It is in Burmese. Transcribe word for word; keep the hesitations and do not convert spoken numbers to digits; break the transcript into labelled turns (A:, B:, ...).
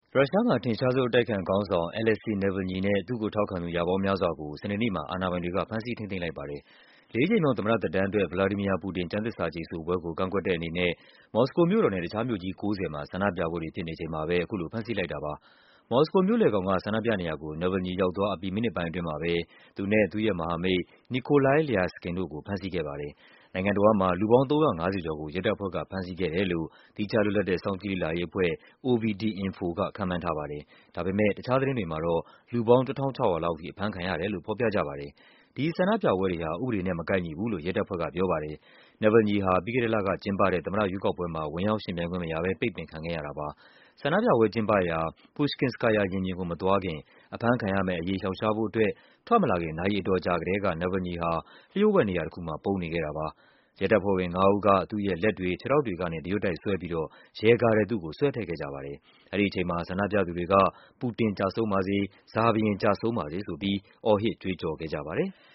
A: ရုရှားမှာ အထင်ရှားဆုံး အတိုက်အခံခေါင်းဆောင် Alexei Navalny နဲ့ သူ့ကိုထောက်ခံသူ ရာပေါင်းများစွာကို စနေနေ့မှာ အာဏာပိုင်တွေက ဖမ်းဆီး ထိန်းသိမ်းလိုက်ပါတယ်။ လေးကြိမ်မြောက် သမ္မတသက်တမ်းအတွက် ဗလာဒီမီယာ ပူတင် ကျမ်းသစ္စာကျိန်ဆိုပွဲကို ကန့်ကွက်တဲ့အနေနဲ့ မော်စကိုမြို့တော်နဲ့ တခြားမြို့ကြီး ကိုးဆယ်မှာ ဆန္ဒပြပွဲတွေဖြစ်နေချိန်မှာပဲ အခုလို ဖမ်းဆီးလိုက်တာပါ။ မော်စကိုမြို့လယ်ခေါင်က ဆန္ဒပြနေရာကို Navalny ရောက်သွားအပြီး မိနစ်ပိုင်းအတွင်းမှာပဲ သူနဲ့ သူ့ရဲ့မဟာမိတ် Nikolai Lyaskin တို့ကို ဖမ်းဆီးခဲ့ပါတယ်။ နိုင်ငံတဝန်းမှာ လူပေါင်း သုံးရာ့ငါးဆယ်ကျော်ကို ရဲတပ်ဖွဲ့က ဖမ်းဆီးခဲ့တယ်လို့ သီးခြားလွတ်လပ်တဲ့ စောင့်ကြည့်လေ့လာရေးအဖွဲ့ O V D-Info က ခန့်မှန်းထားပါတယ်။ ဒါပေမယ့် တခြားသတင်းတွေမှာတော့ လူပေါင်း ၁,၆၀၀ လောက်ထိ အဖမ်းခံရတယ်လို့ ဖော်ပြကြပါတယ်။ ဒီဆန္ဒပြပွဲတွေဟာ ဥပဒေနဲ့မကိုက်ညီဘူးလို့ ရဲတပ်ဖွဲ့ကပြောပါတယ်။ Navalny ဟာ ပြီးခဲ့တဲ့လကကျင်းပတဲ့ သမ္မတရွေးကောက်ပွဲမှာ ဝင်ရောက်ယှဉ်ပြိုင်ခွင့်မရဘဲ ပိတ်ပင်ခံခဲ့ရတာပါ။ ဆန္ဒပြပွဲကျင်းပရာ Pushkinskaya ရင်ပြင်ကို မသွားခင် အဖမ်းခံရမယ့်အရေး ရှောင်ရှားဖို့အတွက် ထွက်မလာခင် နာရီအတော်ကြာကတည်းက Navalny ဟာ လျှို့ဝှက်နေရာတခုမှာ ပုန်းနေခဲ့တာပါ။ ရဲတပ်ဖွဲ့ဝင် ငါးဦးက သူ့ရဲ့လက်တွေ၊ ခြေထောက်တွေကနေ တရွတ်တိုက်ဆွဲပြီးတော့ ရဲကားထဲ သူ့ကို ဆွဲထည့်ခဲ့ကြပါတယ်။ အဲဒီအချိန်မှာ ဆန္ဒပြသူတွေက “ပူတင် ကျဆုံးပါစေ” “tsar ဘုရင် ကျဆုံးပါစေ” ဆိုပြီး အော်ဟစ် ကြွေးကျော်ခဲ့ကြပါတယ်။